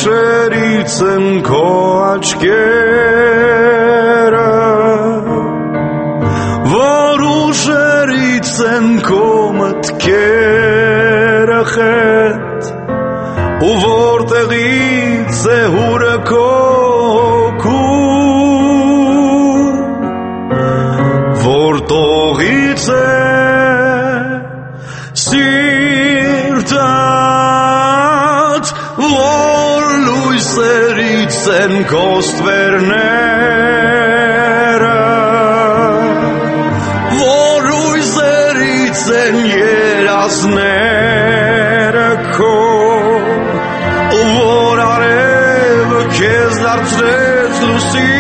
ուշերից են քո աչքերը, որ ուշերից են քո մտքերը խետ, ու որտեղից է հուրը քո որտողից է սիրտատ, որ լույսերից են քո ստվերները, որ լույսերից են երազները քո, որ արևը քեզ դարձրեց լուսին,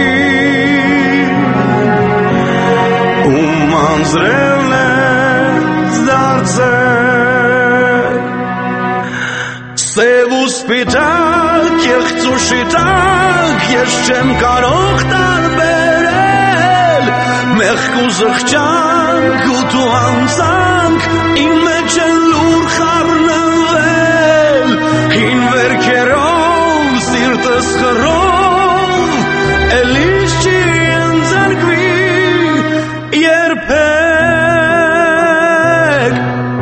անձրևն ես դարձել, սև ու սպիտակ, կեղծ ու շիտակ, ես չեմ կարող տարբերել, մեղք ու զղջանք ու դու անձանք, իմ մեջ են լուր խառնվել, հին վերքերով, սիրտս խռով, էլիս չի ընձարկվի երբեք,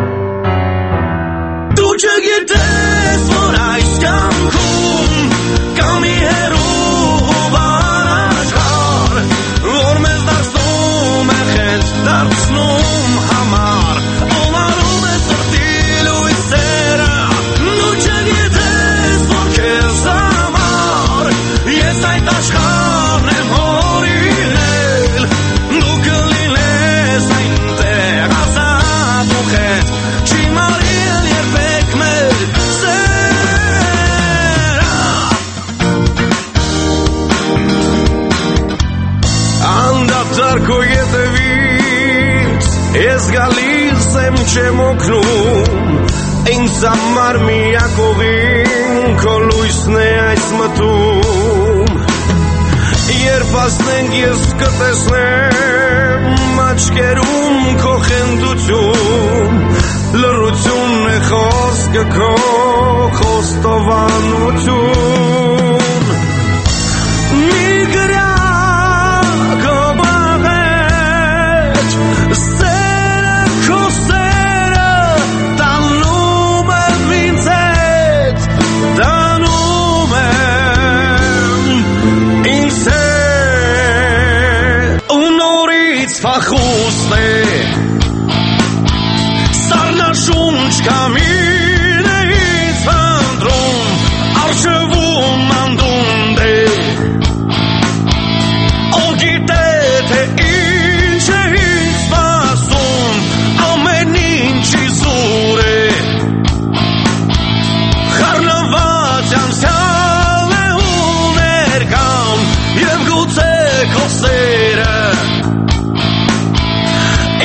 դու չգիտես, որ այս կյանքում կա մի հեռու բանաշխար, որ մեզ դարձնում է խենց, դարձնում համար, օմարում է սրտի լույսերը, դու չգիտես, որ քեզ համար, ես այդ աշխարհն եմ հորինել, դու կլինես այնտեղ ազատ ու խետ, չի մարիլ երբեք մեր սերը, անդադար քո ետևից ես գալիս եմ չեմ օգնում, ինձ համար միակ ուղին քո լույսն է այս մտում, երբ ասնենք ես կտեսնեմ աչքերում քո խենդություն, լռությունն է խոսքը քո խոստովանություն, մի գրյա քո բաղեջ, սերը քո սերը տանում եմ ինձ հետ, տանում եմ ինձ հետ, ու նորից փախուստն է, սառնաշունչ կամին է ինձ փնտրում, առջևում անդունդ է, ով գիտե թե ինչ է ինձ սպասում, ամեն ինչի զուր է, խառնված անցյալ է ու ներկան, և գուցե քո սերը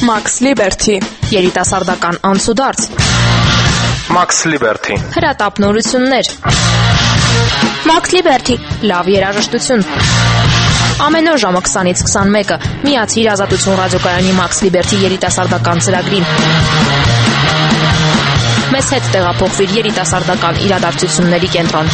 Max Liberty, երիտասարդական անցուդարձ, Max Liberty, հրատապ նորություններ, Max Liberty, լավ երաժշտություն։ Ամեն օր ժամը 20-ից 21-ը միացիր Ազատություն ռադիոկայանի Max Liberty երիտասարդական ծրագրին։ Մեզ հետ տեղափոխվիր երիտասարդական իրադարձությունների կենտրոն։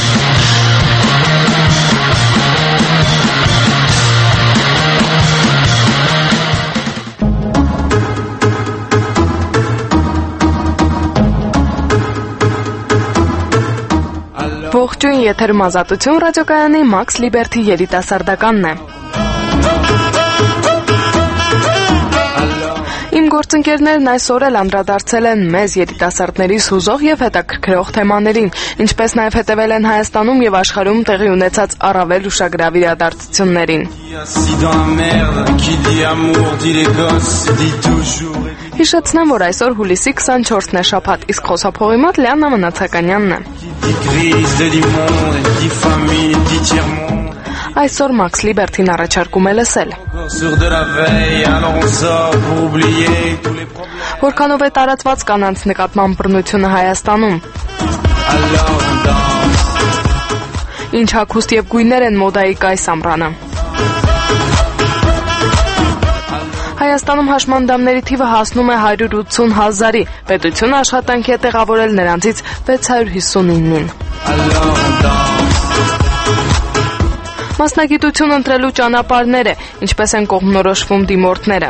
Ողջույն, եթերում Ազատություն ռադիոկայանի Max Liberty երիտասարդականն է։ Իմ գործընկերներն այսօր էլ անդրադարձել են մեզ երիտասարդների հուզող եւ հետաքրքրող թեմաներին, ինչպես նաեւ հետեւել են Հայաստանում եւ աշխարհում տեղի ունեցած առավել ուշագրավ իրադարձություններին։ Հիշեցնեմ, որ այսօր հուլիսի 24-ն է շաբաթ, իսկ խոսափողի մոտ Լիաննա Մնացականյանն է։ Այսօր Max Liberty-ն առաջարկում է լսել։ Որքանով է տարածված կանանց նկատմամբ բռնությունը Հայաստանում։ Ինչ հագուստ եւ գույներ են մոդայիկ այս ամռանը։ Հայաստանում հաշմանդամների թիվը հասնում է 180,000-ի, պետությունը աշխատանքի է տեղավորել նրանցից 659-ին։ Մասնագիտություն ընտրելու ճանապարհները, ինչպես են կողմնորոշվում դիմորդները։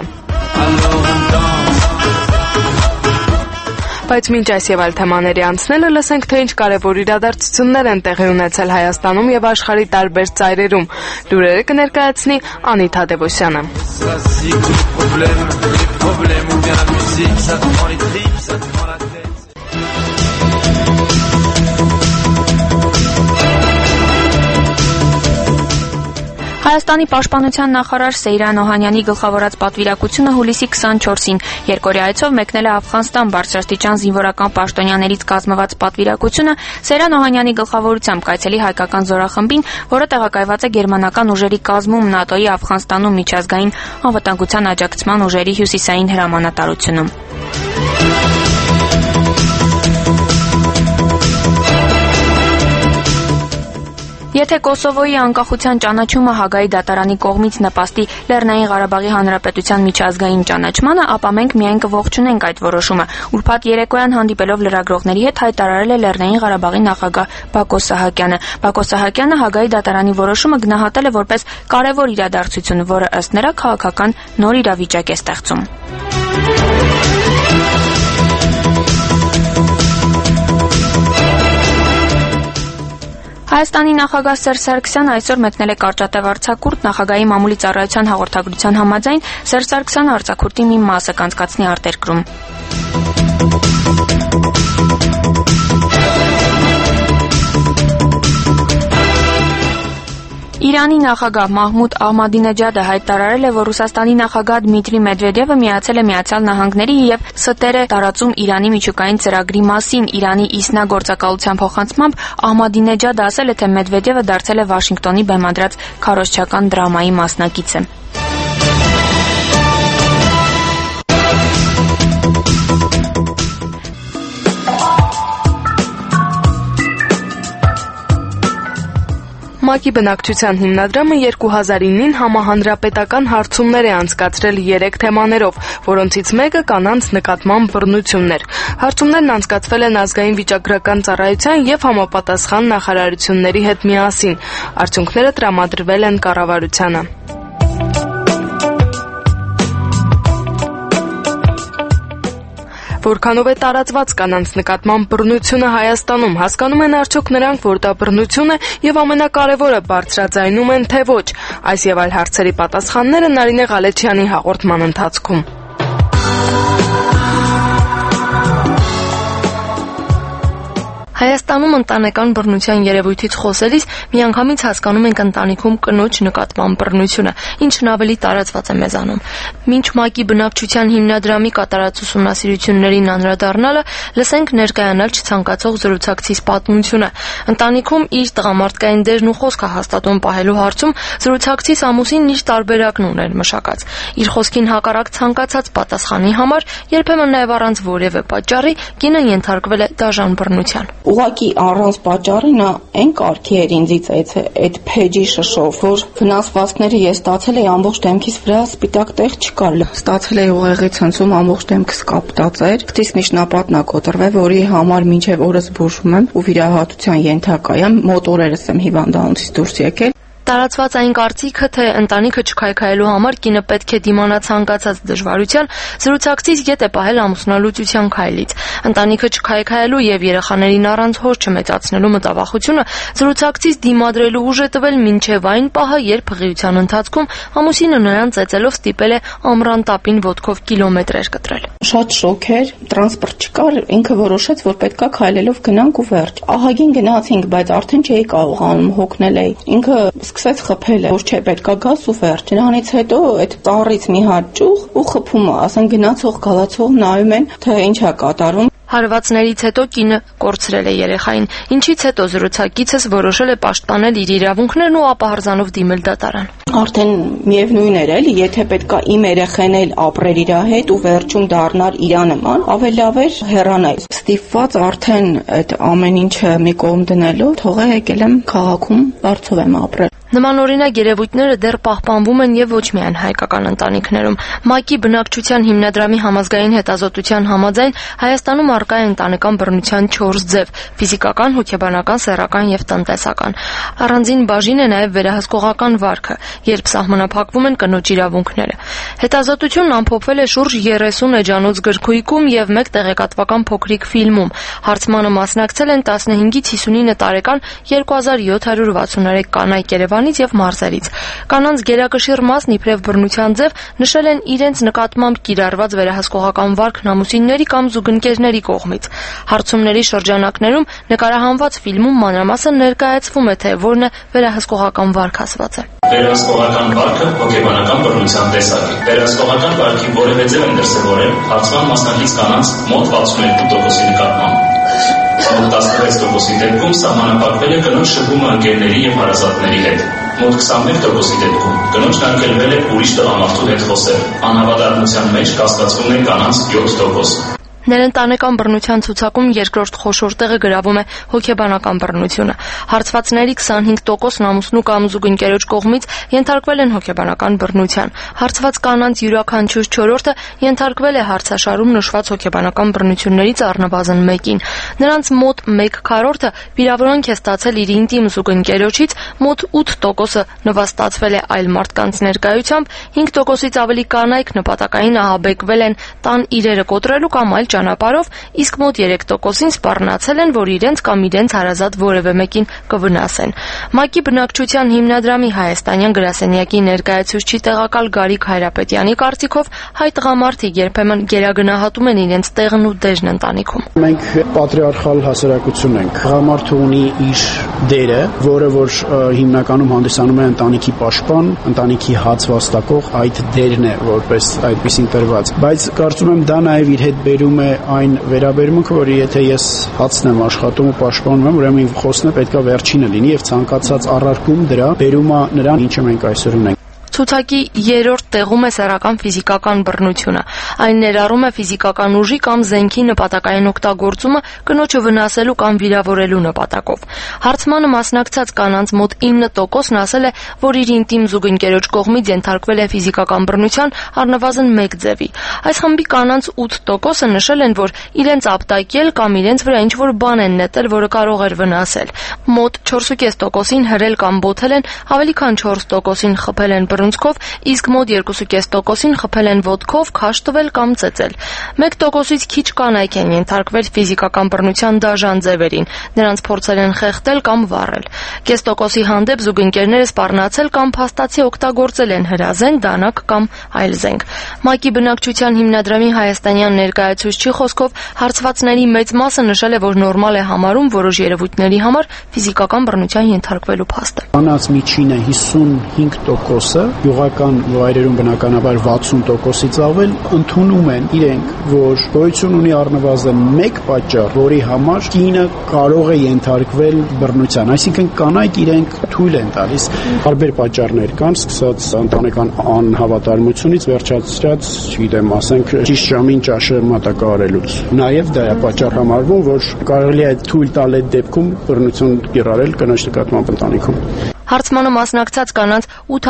Բայց մինչ այս եւ այլ թեմաների անցնելը լսենք, թե ինչ կարևոր իրադարձություններ են տեղի ունեցել Հայաստանում եւ աշխարհի տարբեր ծայրերում։ Լուրերը կներկայացնի Անի Թադևոսյանը։ Հայաստանի պաշտպանության նախարար Սեյրան Օհանյանի գլխավորած պատվիրակությունը հուլիսի 24-ին երկօրյա այցով մեկնել է Աֆղանստան բարձրաստիճան զինվորական պաշտոնյաներից կազմված պատվիրակությունը Սեյրան Օհանյանի գլխավորությամբ կայցելի հայկական զորախմբին, որը տեղակայված է գերմանական ուժերի կազմում ՆԱՏՕ-ի Աֆղանստանում միջազգային անվտանգության աջակցման ուժերի հյուսիսային հրամանատարությունում։ Եթե Կոսովոյի անկախության ճանաչումը Հագայի դատարանի կողմից նպաստի Լեռնային Ղարաբաղի Հանրապետության միջազգային ճանաչմանը, ապա մենք միայն կողջունենք այդ որոշումը։ Ուրբաթ երեկոյան հանդիպելով լրագրողների հետ հայտարարել է Լեռնային Ղարաբաղի նախագահ Բակո Սահակյանը։ Բակո Սահակյանը Հագայի դատարանի որոշումը գնահատել է որպես կարևոր իրադարձություն, որը ըստ նրա քաղաքական նոր իրավիճակ է ստեղծում։ Հայաստանի նախագահ Սերժ Սարգսյանը այսօր մեկնել է Կարճատև արձակուրդ, նախագահի մամուլի ծառայության հաղորդագրության համաձայն Սերժ Սարգսյանը արձակուրդի մի մասը կանցկացնի արտերկրում։ Իրանի նախագահ Մահմուդ Ահմադինեջադը հայտարարել է, որ Ռուսաստանի նախագահ Դմիտրի Մեդվեդևը միացել է Միացյալ Նահանգների եւ ստեր է տարածում Իրանի միջուկային ծրագրի մասին։ Իրանի ԻՍՆԱ գործակալության փոխանցմամբ Ահմադինեջադը ասել է, թե Մեդվեդևը դարձել է Վաշինգտոնի բեմադրած քարոզչական դրամայի մասնակիցը։ ՄԱԿ-ի բնակչության հիմնադրամը 2009-ին համահանրապետական հարցումներ է անցկացրել 3 թեմաներով, որոնցից մեկը կանանց նկատմամբ բռնությունն էր։ Հարցումներն անցկացվել են ազգային վիճակագրական ծառայության եւ համապատասխան նախարարությունների հետ միասին։ Արդյունքները տրամադրվել են կառավարությանը։ Որքանով է տարածված կանանց նկատմամբ բռնությունը Հայաստանում, հասկանում են արդյոք նրանք, որ դա բռնություն է եւ ամենակարևորը բարձրաձայնում են, թե ոչ։ Այս եւ այլ հարցերի պատասխանները Նարինե Ղալեչյանի հաղորդման ընթացքում։ Հայաստանում ընտանեկան բռնության երևույթից խոսելիս միանգամից հասկանում ենք ընտանիքում կնոջ նկատմամբ բռնությունը, ինչն ավելի տարածված է մեզանում։ Մինչ ՄԱԿ-ի բնակչության հիմնադրամի կատարած ուսումնասիրություններին անդրադառնալը, լսենք ներկայանալ չցանկացող զրուցակցիս պատմությունը։ Ընտանիքում իր տղամարդկային դերն ու խոսքը հաստատուն պահելու հարցում զրուցակցիս ամուսինն իր տարբերակն ուներ մշակած։ Իր խոսքին հակառակ ցանկացած պատասխանի համար, երբեմն նաև առանց որևէ պատճառի, կինը ենթարկվել է դաժան բռնության։ Ուղղակի առանց պատճառի նա այն կարգի էր ինձից այդ փեջի շշով, որ վնասվածքները ես ստացել էի ամբողջ դեմքիս վրա, սպիտակ տեղ չկար։ Ստացել էի ուղեղի ցնցում, ամբողջ դեմքս կապտած էր։ Քթիս միջնապատն ա կոտրվել, որի համար մինչև օրս բուժվում եմ ու վիրահատության ենթակա եմ, մոտ օրերս եմ հիվանդանոցից դուրս եկել։ Տարածված այն կարծիքը, թե ընտանիքը չքայքայելու համար կինը պետք է դիմանա ցանկացած դժվարության, զրուցակցից ետ է պահել ամուսնալուծության քայլից։ Ընտանիքը չքայքայելու եւ երեխաներին առանց հոր չմեծացնելու մտավախությունը զրուցակցից դիմադրելու ուժ է տվել մինչև այն պահը, երբ հղիության ընթացքում ամուսինը նրան ծեծելով ստիպել է ամռան տապին ոտքով կիլոմետրեր կտրել։ Շատ շոկ էր, տրանսպորտ չկար, ինքը որոշեց, որ պետքա քայլելով գնանք ու վերջ։ Ահագին գնացինք, բայց արդեն չէի կարողանում, հոգնել էի։ Ինքը սկսեց խփել, որ չէ, պետքա գաս ու վերջ։ Նրանից հետո այդ ծառից մի հատ ճուղ ու խփում է, ասեն գնացող գալացող նայում են, թե ինչ է կատարում։ Հարվածներից հետո կինը կորցրել է երեխային, ինչից հետո զրուցակիցս որոշել է պաշտպանել իր իրավունքներն ու ապահարզանով դիմել դատարան։ Արդեն միևնույն էր էլի, եթե պետքա իմ երեխան էլ ապրեր իր հետ ու վերջում դառնար իր նման, ավելի լավ էր հեռանալ։ Ստիպված արդեն այդ ամեն ինչը մի կողմ դնելով, թողա եկել եմ քաղաքում, բարձով եմ ապրել։ Նմանօրինակ երևույթները դեռ պահպանվում են եւ ոչ միայն հայկական ընտանիքներում։ ՄԱԿ-ի բնակչության հիմնադրամի համազգային հետազոտության համաձայն Հայաստանում առկա է ընտանեկան բռնության 4 ձև՝ ֆիզիկական, հոգեբանական, սեռական եւ տնտեսական։ Առանձին բաժին է նաեւ վերահսկողական վարքը, երբ սահմանափակվում են կնոջ իրավունքները։ Հետազոտությունն ամփոփվել է շուրջ 30 էջանոց գրքույկում եւ 1 տեղեկատվական փոքրիկ ֆիլմում։ Հարցմանը մասնակցել են 15-ից 59 տարեկան 2763 կանայք Երևանից եւ մարզերից։ Կանանց գերակշիռ մասն իբրև բռնության ձև նշել են իրենց նկատմամբ կիրառված վերահսկողական վարքն ամուսինների կամ զուգընկերների կողմից։ Հարցումների շրջանակներում նկարահանված ֆիլմում մանրամասն ներկայացվում է, թե որն է վերահսկողական վարք ասված է։ Վերահսկողական վարքը հոգեբանական բռնության տեսակ է։ Վերահսկողական վարքի որևէ ձև են դրսևորել հարցման մասնակից կանանց մոտ 62%-ի նկատմամբ։ Մոտ 16%-ի դեպքում սահմանափակվել է կնոջ շփումը ընկերների եւ հարազատների հետ։ Մոտ 21%-ի դեպքում կնոջն արգելվել է ուրիշ տղամարդու հետ խոսել։ Անհավատարմության մեջ կասկածվում են կանանց 7%։ Ներընտանեկան բռնության ցուցակում երկրորդ խոշոր տեղը գրավում է հոգեբանական բռնությունը։ Հարցվածների 25%-ն ամուսնու կամ զուգընկերոջ կողմից ենթարկվել են հոգեբանական բռնության։ Հարցված կանանց յուրաքանչյուր 4-ը ենթարկվել է հարցաշարում նշված հոգեբանական բռնություններից առնվազն մեկին։ Նրանց մոտ 1/4-ը վիրավորանք է ստացել իր ինտիմ զուգընկերոջից, մոտ 8%-ը նվաստացվել է այլ մարդկանց ներկայությամբ, 5%-ից ավելի կանայք նպատակային ահաբեկվել են տան իրերը կոտրելու կամ այլ ճանապարհով, իսկ մոտ 3%-ին սպառնացել են, որ իրենց կամ իրենց հարազատ որևէ մեկին կվնասեն։ ՄԱԿ-ի բնակչության հիմնադրամի հայաստանյան գրասենյակի ներկայացուցիչ տեղակալ Գարիկ Հայրապետյանի կարծիքով հայ տղամարդիկ երբեմն գերագնահատում են իրենց տեղն ու դերն ընտանիքում։ Մենք պատրիարխալ հասարակություն ենք։ Տղամարդը ունի իր դերը, որը որ հիմնականում հանդիսանում է ընտանիքի պաշտպան, ընտանիքի հաց վաստակող, այդ դերն է որպես այդպեսին տրված։ Բայց կարծում եմ դա նաև իր հետ բերում է այն վերաբերմունքը, որ եթե ես հացն եմ աշխատում ու պաշտպանում եմ, ուրեմն խոսնը պետքա վերջինը լինի եւ ցանկացած առարկում դրա բերում է նրան, ինչը մենք այսօր ունենք։ Ցուցակի 3-րդ տեղում է սեռական ֆիզիկական բռնությունը։ Այն ներառում է ֆիզիկական ուժի կամ զենքի նպատակային օգտագործումը կնոջը վնասելու կամ վիրավորելու նպատակով։ Հարցմանը մասնակցած կանանց մոտ 9%-ն ասել է, որ իր ինտիմ զուգընկերոջ կողմից ենթարկվել է ֆիզիկական բռնության առնվազն 1 ձևի։ Այս խմբի կանանց 8%-ը նշել են, որ իրենց ապտակել կամ իրենց վրա ինչ-որ բան են նետել, որը կարող էր վնասել։ Մոտ 4.5%-ին հրել կամ բոթել են, ավելի քան 4%-ին խփել են բռնության բռունցքով, իսկ մոտ 2.5%-ին խփել են ոտքով, քաշ տվել կամ ծեծել։ 1%-ից քիչ կանայք են ենթարկվել ֆիզիկական բռնության դաժան ձևերին, նրանց փորձել են խեղդել կամ վառել։ 0.5%-ի հանդեպ զուգընկերները սպառնացել կամ փաստացի օգտագործել են հրազենք, դանակ կամ այլ զենք։ ՄԱԿ-ի բնակչության հիմնադրամի հայաստանյան ներկայացուցչի խոսքով հարցվածների մեծ մասը նշել է, որ նորմալ է համարում որոշ երևույթների համար ֆիզիկական բռնության ենթարկվելու փաստը։ Կանանց միջինը 55%-ը, յուղական վայրերում բնականաբար 60%-ից ավել ընդունում են իրենք, որ գոյություն ունի առնվազն մեկ պատճառ, որի համար կինը կարող է ենթարկվել բռնության, այսինքն կանայք իրենք թույլ են տալիս։ Տարբեր պատճառներ կան, սկսած ընտանեկան անհավատարմությունից վերջացրած, չգիտեմ, ասենք ճիշտ ժամին ճաշը մատակարարելուց։ Նաև դա է պատճառ համարվում, որ կարելի է թույլ տալ այդ դեպքում բռնություն կիրառել կնոջ նկատմամբ ընտանիքում։ Հարցմանը մասնակցած կանանց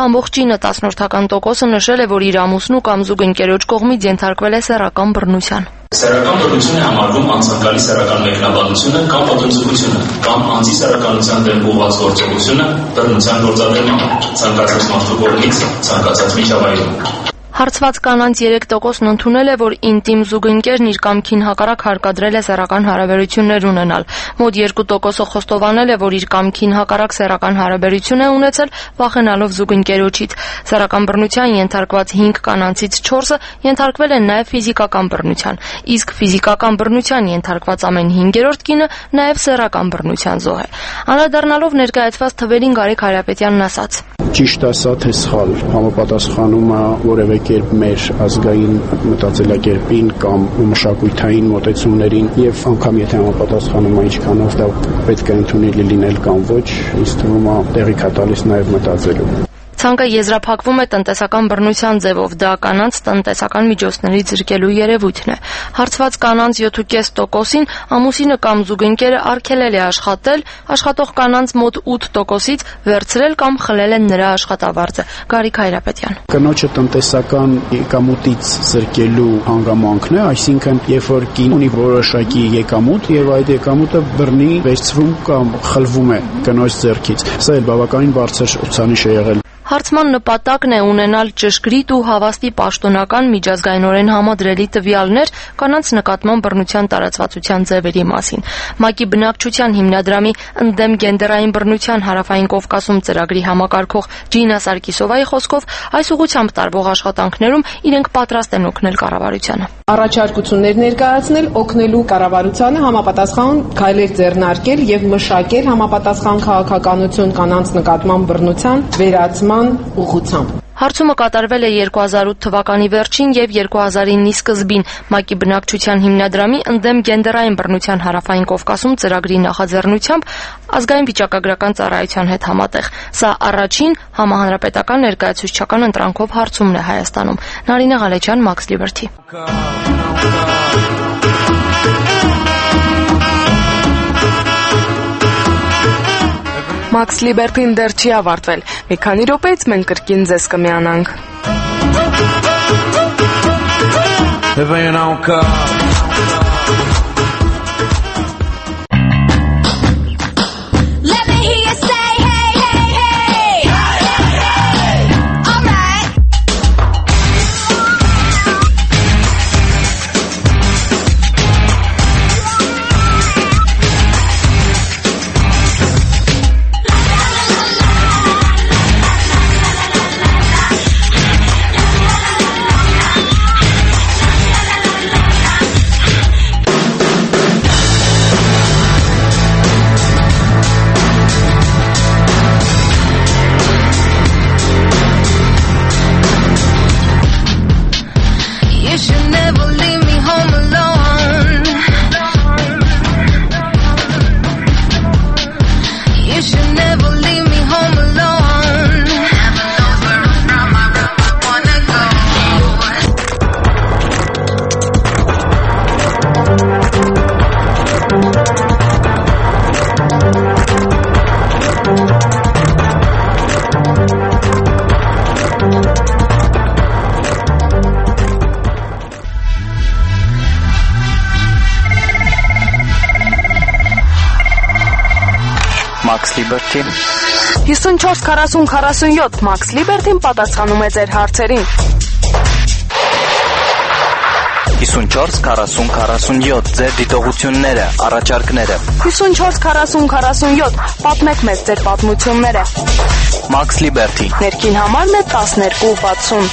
8.9% նշել է, որ իր ամուսնու կամ զուգընկերոջ կողմից ենթարկվել է սեռական բռնության։ Սեռական բռնություն է համարվում անցանկալի սեռական մեկնաբանությունը կամ պատմությունությունը, կամ անձի սեռականության դեմ ուղղված գործողությունը բռնության գործադրման ցանկացած մարդու կողմից ցանկացած միջավայրում։ Հարցված կանանց 3%-ն ընդունել է, որ ինտիմ զուգընկերն իր կամքին հակառակ հարկադրել է սեռական հարաբերություններ ունենալ։ Մոտ 2%-ը խոստովանել է, որ իր կամքին հակառակ սեռական հարաբերություն է ունեցել, վախենալով զուգընկերոջից։ Սեռական բռնության ենթարկված 5 կանանցից 4-ը ենթարկվել են նաև ֆիզիկական բռնության, իսկ ֆիզիկական բռնության ենթարկված ամեն 5-րդ կինը նաև սեռական բռնության զոհ է։ Անդրադառնալով ներկայացված թվերին Գարիկ Հայրապետյանն ասաց. Ճիշտ ասա թե սխալ, համապատասխանում է որևէ կերպ մեր ազգային մտածելակերպին կամ մշակութային մոտեցումներին եւ անգամ եթե համապատասխանում է ինչքանով դա պետք է ընդունելի լինել կամ ոչ, ինձ թվում է տեղիք է տալիս նաեւ մտածելու։ Ցանկը եզրափակվում է տնտեսական բռնության ձևով, դա կանանց տնտեսական միջոցներից զրկելու երևույթն է։ Հարցված կանանց 7.5%-ին ամուսինը կամ զուգընկերը արգելել է աշխատել, աշխատող կանանց մոտ 8%-ից վերցրել կամ խլել են նրա աշխատավարձը։ Գարիկ Հայրապետյան։ Կնոջը տնտեսական եկամուտից զրկելու հանգամանքն է, այսինքն երբ որ կին ունի որոշակի եկամուտ եւ այդ եկամուտը բռնի վերցվում կամ խլվում է կնոջ ձեռքից։ Սա էլ բավականին բարձր ցուցանիշ է եղել։ Հարցման նպատակն է ունենալ ճշգրիտ ու հավաստի պաշտոնական միջազգայինորեն համադրելի տվյալներ կանանց նկատմամբ բռնության տարածվածության ձևերի մասին։ ՄԱԿ-ի բնակչության հիմնադրամի ընդդեմ գենդերային բռնության հարավային Կովկասում ծրագրի համակարգող Ջինա Սարգիսովայի խոսքով այս ուղղությամբ տարվող աշխատանքներում իրենք պատրաստ են օգնել կառավարությանը։ Առաջարկություններ ներկայացնել, օգնելու կառավարությանը համապատասխան քայլեր ձեռնարկել եւ մշակել համապատասխան քաղաքականություն կանանց նկատմամբ բռնության վերացման ուղղությամբ։ Հարցումը կատարվել է 2008 թվականի վերջին եւ 2009-ի սկզբին ՄԱԿ-ի բնակչության հիմնադրամի ընդդեմ գենդերային բռնության հարավային Կովկասում ծրագրի նախաձեռնությամբ ազգային վիճակագրական ծառայության հետ համատեղ։ Սա առաջին համահանրապետական ներկայացուցչական ընտրանքով հարցումն է Հայաստանում։ Նարինե Ղալեչյան, Max Liberty։ Max Liberty-ն դեռ չի ավարտվել։ Մի քանի րոպեից մենք կրկին ձեզ կմիանանք։ Max Liberty 54-40-47 Max Liberty-ն պատասխանում է ձեր հարցերին 54-40-47 ձեր դիտողությունները, առաջարկները 54-40-47 պատմեք մեզ ձեր պատմությունները Max Liberty Ներքին համարն է 1260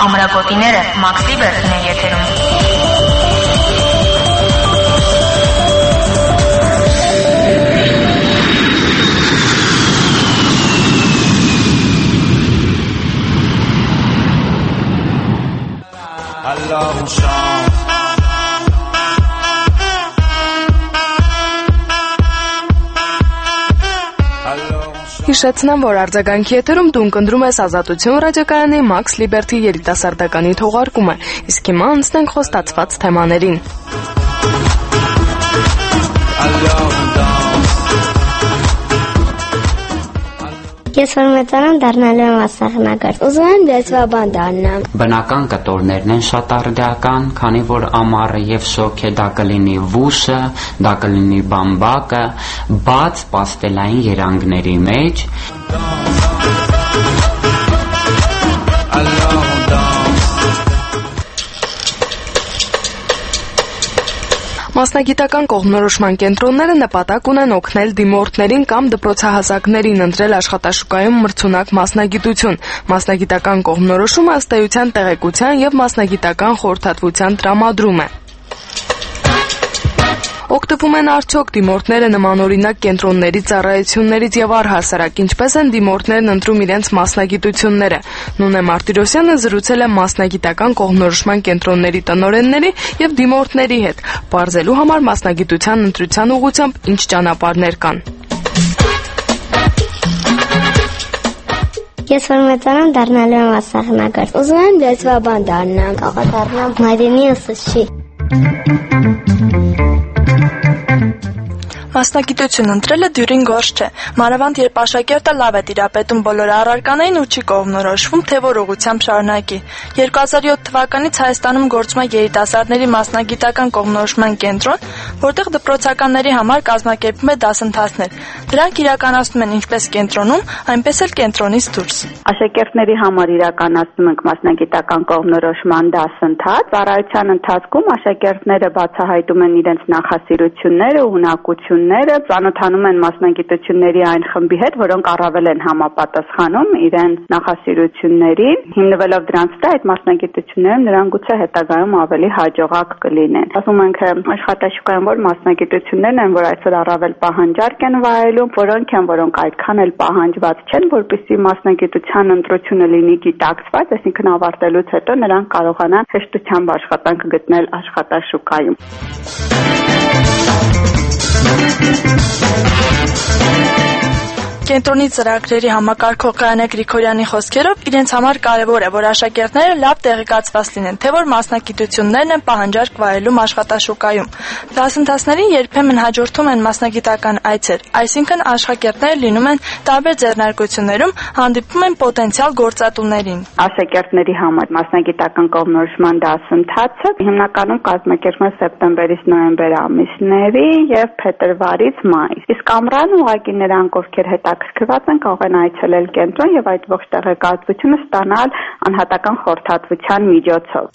Ամրագոտիները Մաքս Լիբերթին է եթերում։ Հիշեցնեմ, որ արձագանքի եթերում դու ընկնդրում ես Ազատություն ռադիոկայանի Մաքս Լիբերթի երիտասարդականի թողարկումը, իսկ հիմա անցնենք խոստացված թեմաներին։ Ես որ մեծանան դառնալու եմ ասեղնագործ։ Ուզում եմ լեզվաբան դառնամ։ Բնական կտորներն են շատ արդիական, քանի որ ամառը եւ շոգ է, դա կլինի վուշը, դա կլինի բամբակը, բաց պաստելային երանգների մեջ։ Մասնագիտական կողմնորոշման կենտրոնները նպատակ ունեն օգնել դիմորդներին կամ դպրոցահասակներին ընտրել աշխատաշուկայում մրցունակ մասնագիտություն։ Մասնագիտական կողմնորոշումը ըստ էության տեղեկության եւ մասնագիտական խորհրդատվության տրամադրում է։ Օգտվում են արդյոք դիմորդները նմանօրինակ կենտրոնների ծառայություններից եւ առհասարակ ինչպես են դիմորդներն ընտրում իրենց մասնագիտությունները։ Նունե Մարտիրոսյանը զրուցել է մասնագիտական կողմնորոշման կենտրոնների տնօրենների եւ դիմորդների հետ, բարձելու համար մասնագիտության ընտրության ուղղությամբ ինչ ճանապարհներ կան։ Ես որ մեծանան դառնալու եմ ասեղնագործ։ Ուզում եմ լեզվաբան դառնամ, կաղադառնամ հայրենի ուսուցչի։ Մասնագիտություն ընտրելը դյուրին գործ չէ, մանավանդ երբ աշակերտը լավ է տիրապետում բոլոր առարկաներին ու չի կողմնորոշվում, թե որ ուղղությամբ շարունակի։ 2007 թվականից Հայաստանում գործում է երիտասարդների մասնագիտական կողմնորոշման կենտրոն, որտեղ դպրոցականների համար կազմակերպում է դասընթացներ։ Դրանք իրականացնում են ինչպես կենտրոնում, այնպես էլ կենտրոնից դուրս։ Աշակերտների համար իրականացնում ենք մասնագիտական կողմնորոշման դասընթաց։ Ծառայության ընթացքում աշակերտները բացահայտում են իրենց նախասիրությունները, ունակությունները, ծանոթանում են մասնագիտությունների այն խմբի հետ, որոնք առավել են համապատասխանում իրենց նախասիրություններին։ Հիմնվելով դրանց վրա այդ մասնագիտություններում նրանք գուցե հետագայում ավելի հաջողակ կլինեն։ Ասում ենք աշխատաշուկայում որ մասնագիտություններն են, որ այսօր առավել պահանջարկ են վայելում, որոնք են, որոնք այդքան էլ պահանջված չեն, որպեսզի մասնագիտության ընտրությունը լինի գիտակցված, այսինքն ավարտելուց հետո նրանք կարողանան հեշտությամբ աշխատանք գտնել աշխատաշուկայում։ Կենտրոնի ծրագրերի համակարգող Գայանե Գրիգորյանի խոսքերով իրենց համար կարևոր է, որ աշակերտները լավ տեղեկացված լինեն, թե որ մասնագիտություններն են պահանջարկ վայելում աշխատաշուկայում։ Դասընթացներին երբեմն հաջորդում են մասնագիտական այցեր, այսինքն աշակերտները լինում են տարբեր ձեռնարկություններում, հանդիպում են պոտենցիալ գործատուներին։ Աշակերտների համար մասնագիտական կողմնորոշման դասընթացը հիմնականում կազմակերպվում է սեպտեմբերից նոյեմբեր ամիսների եւ փետրվարից մայիս։ Իսկ ամռան ուղղակի նրանք, ովքեր հետաքրքրված են, կարող են այցելել կենտրոն եւ այդ ողջ տեղեկատվությունը ստանալ անհատական խորհրդատվության միջոցով։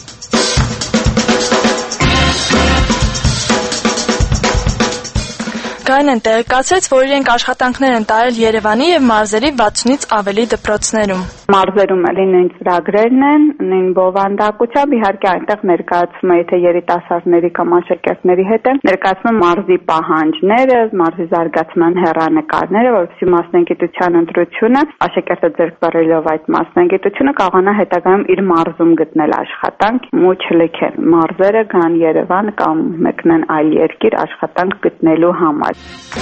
Գայանեն տեղեկացրեց, որ իրենք աշխատանքներ են տարել Երևանի եւ մարզերի 60-ից ավելի դպրոցներում։ Մարզերում էլ նույն ծրագրերն են, նույն բովանդակությամբ, իհարկե այնտեղ ներկայացվում է, եթե երիտասարդների կամ աշակերտների հետ են, ներկայացվում են մարզի պահանջները, մարզի զարգացման հեռանկարները, որովհետեւ մասնագիտության ընտրությունը աշակերտը ձեռք բերելով այդ մասնագիտությունը կարողանա հետագայում իր մարզում գտնել աշխատանք, ու չլքեն մարզերը գան Երևան կամ մեկնեն այլ երկիր աշխատանք գտնելու համար։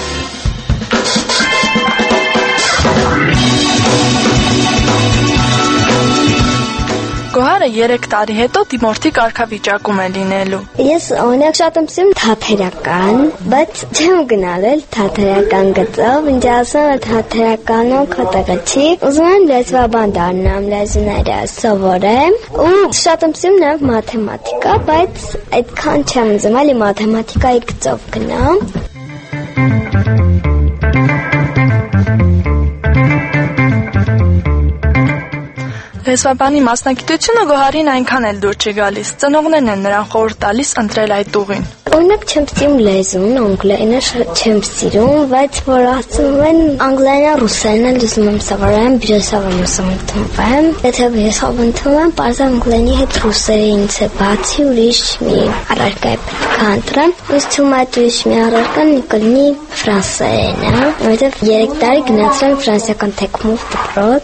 Գոհարը 3 տարի հետո դիմորդի կարգավիճակում է լինելու։ Ես օրինակ շատ եմ սիրում թատերական, բայց չեմ գնալել թատերական գծով, ինչ ասում եմ թատերականով քոտեղը չի։ Ուզում եմ լեզվաբան դառնամ, լեզուները սովորեմ, ու շատ եմ սիրում նաև մաթեմատիկա, բայց այդքան չեմ ուզում, էլի մաթեմատիկայի գծով գնամ։ Լեզվաբանի մասնագիտությունը Գոհարին այնքան էլ դուր չի գալիս։ Ծնողներն են նրան խորհուրդ տալիս ընտրել այդ ուղին։ Օրինակ չեմ սիրում լեզուն, անգլերենը չեմ սիրում, բայց որ ասում են անգլերենը, ռուսերենը լսում եմ սովորեմ, բիզնեսով եմ ընդունվում։ Եթե բիզնեսով ընդունվում, բարձր անգլերենի հետ ռուսերենից է բացի ուրիշ մի առարկա է պետք է ընտրեմ։ Ինձ թվում է ուրիշ մի առարկան կլինի ֆրանսերենը, որովհետև 3 տարի գնացել եմ ֆրանսիական թեկնով դպրոց։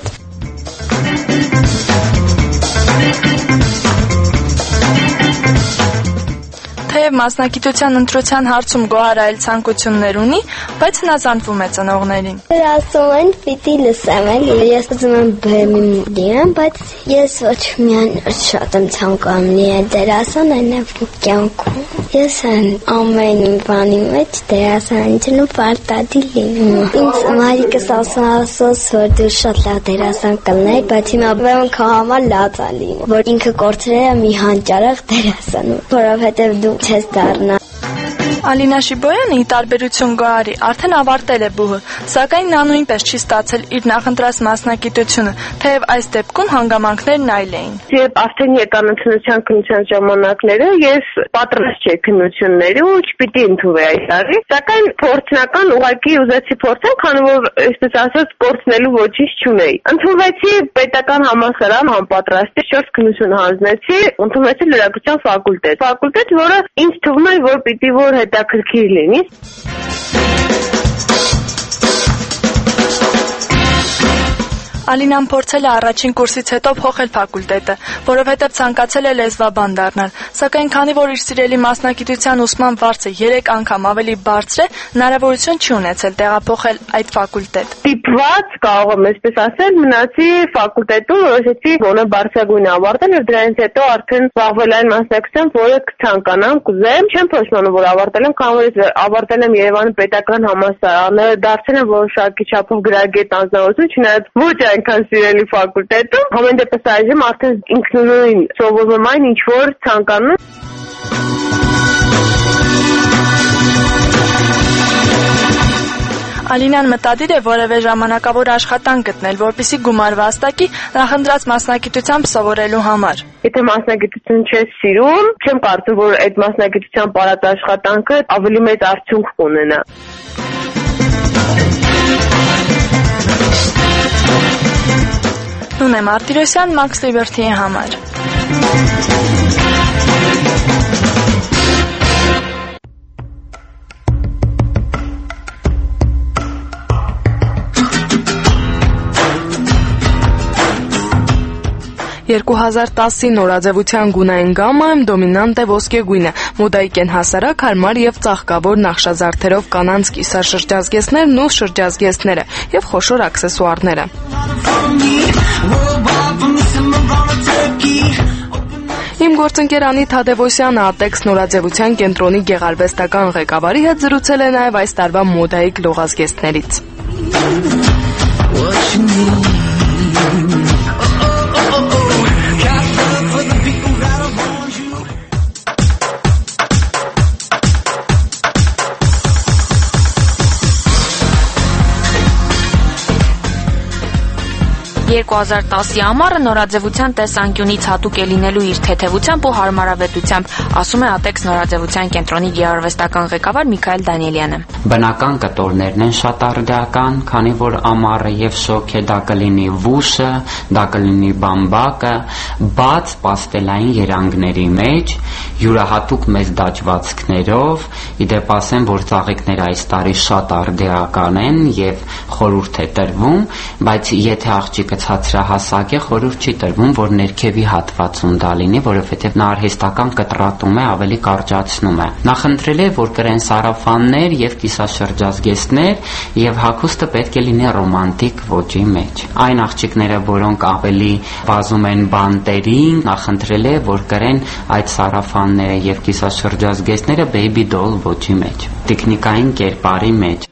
Թեև մասնագիտության ընտրության հարցում Գոհարայել ցանկություններ ունի, բայց հնազանդվում է ծնողներին։ Ասում են պիտի լսեմ, ես ուզում եմ բեմի լինեմ, բայց ես ոչ միայն շատ եմ ցանկանում լինել դերասան, այլև կյանքում։ Ես ամեն բանի մեջ դերասան լինելու պարտադիր լինում։ Ինձ մայրիկս ասում որ դու շատ լավ դերասան կլինես, բայց հիմա բեմը քո համար լավ է լինում, որ ինքը կորցրել է մի հանճարեղ դերասան, որովհետև դու չես դառնա։ Ալինա Շիբոյանը, ի տարբերություն Գոհարի, արդեն ավարտել է բուհը, սակայն նա նույնպես չի ստացել իր նախընտրած մասնագիտությունը, թեև այս դեպքում հանգամանքներն այլ էին։ Երբ արդեն եկան ընդունության քննության ժամանակները, ես պատրաստ չէի քննությունների ու չպիտի ընդունվեի այս տարի, սակայն փորձնական ուղղակի ուզեցի փորձել, քանի որ այսպես ասած կորցնելու ոչինչ չունեի։ Ընդունվեցի պետական համալսարան համապատրաստի 4 քննություն հանձնեցի, ընդունվեցի լրագրության ֆակուլտետ, որը ինձ թվում է, որ պիտի որ հետաքրքիր լինի։ Ալինան փորձել է առաջին կուրսից հետո փոխել ֆակուլտետը, որովհետև ցանկացել է լեզվաբան դառնալ, սակայն քանի որ իր սիրելի մասնագիտության ուսման վարձը 3 անգամ ավելի բարձր է, հնարավորություն չի ունեցել տեղափոխել այդ ֆակուլտետ։ Ստիպված, կարող եմ այսպես ասել, մնացի ֆակուլտետում, որովհետև գոնե բարձրագույն ավարտել եւ դրանից հետո արդեն զբաղվել այն մասնակցությամբ, որը կցանկանամ, կուզեմ, չեմ փոշմանում, որ ավարտել եմ, քանի որ ավարտել եմ Երևանի պետական համալսարանը, դարձել եմ որոշակի չափով գրագետ անձնավորություն, չնայած ոչ այնքան սիրելի ֆակուլտետում, համեն դեպս այժմ արդեն ինքնուրույն սովորում այն, ինչ որ ցանկանում։ Ալինան մտադիր է որևէ ժամանակավոր աշխատանք գտնել, որպեսզի գումար վաստակի նախընտրած մասնագիտությամբ սովորելու համար։ Եթե մասնագիտություն չես սիրում, չեմ կարծում, որ այդ մասնագիտության պարած աշխատանքը ավելի մեծ արդյունք կունենա։ Նունե Մարտիրոսյան, Max Liberty-ի համար։ «2010-ի նորաձևության գունային գամմայում դոմինանտ է ոսկեգույնը, մոդայիկ են հասարակ, հարմար եւ ծաղկավոր նախշազարդերով կանանց կիսաշրջազգեստներն ու շրջազգեստները եւ խոշոր աքսեսուարները։ Իմ գործընկեր Անի Թադևոսյանը Ատեքս նորաձևության կենտրոնի գեղարվեստական ղեկավարի հետ զրուցել է նաեւ այս տարվա մոդայիկ լողազգեստներից։ «2010-ի ամառը նորաձևության տեսանկյունից հատուկ է լինելու իր թեթևությամբ ու հարմարավետությամբ», ասում է Ատեքս նորաձևության կենտրոնի գեղարվեստական ղեկավար Միքայել Դանիելյանը։ Բնական կտորներն են շատ արդիական, քանի որ ամառը եւ շոգ է, դա կլինի վուշը, դա կլինի բամբակը, բաց պաստելային երանգների մեջ, յուրահատուկ մեծ դաջվածքներով, իդեպ ասեմ, որ ծաղիկները այս տարի շատ արդիական են եւ խորհուրդ է տրվում, բայց եթե աղջիկը ցածրահասակ է, խորհուրդ չի տրվում, որ ներքևի հատվածում դա լինի, որովհետև նա արհեստական կտրատում է, ավելի կարճացնում է։ Նախընտրել է, որ կրեն սարաֆաններ եւ կիսաշրջազգեստներ եւ հագուստը պետք է լինի ռոմանտիկ ոճի մեջ։ Այն աղջիկները, որոնք ավելի վազում են բանտերին, նախընտրել է, որ կրեն այդ սարաֆանները եւ կիսաշրջազգեստները baby doll ոճի մեջ, տեխնիկային կերպարի մեջ։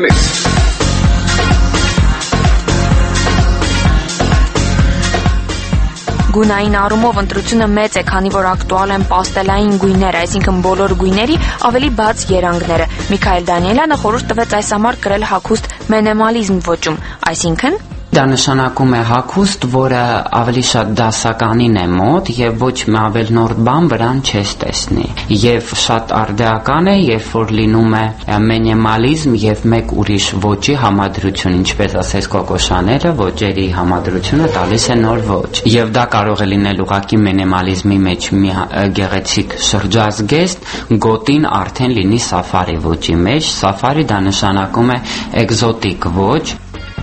Գունային առումով ընտրությունը մեծ է, քանի որ ակտուալ են պաստելային գույներ, այսինքն բոլոր գույների ավելի բաց երանգները։ Միքայել Դանիելյանը խորհուրդ տվեց այս ամառ կրել հագուստ մինիմալիզմ ոճում, այսինքն Դա նշանակում է հագուստ, որը ավելի շատ դասականին է մոտ եւ ոչ մի ավելնորդ բան վրան չես տեսնի։ Եվ շատ արդեական է, երբ որ լինում է մինիմալիզմ եւ մեկ ուրիշ ոճի համադրություն, ինչպես ասես Կոկո Շանելը, ոճերի համադրությունը տալիս է նոր ոճ։ Եվ դա կարող է լինել ուղղակի մինիմալիզմի մեջ մի գեղեցիկ շրջազգեստ, գոտին արդեն լինի սաֆարի ոճի մեջ։ Սաֆարի դա նշանակում է էկզոտիկ ոճ։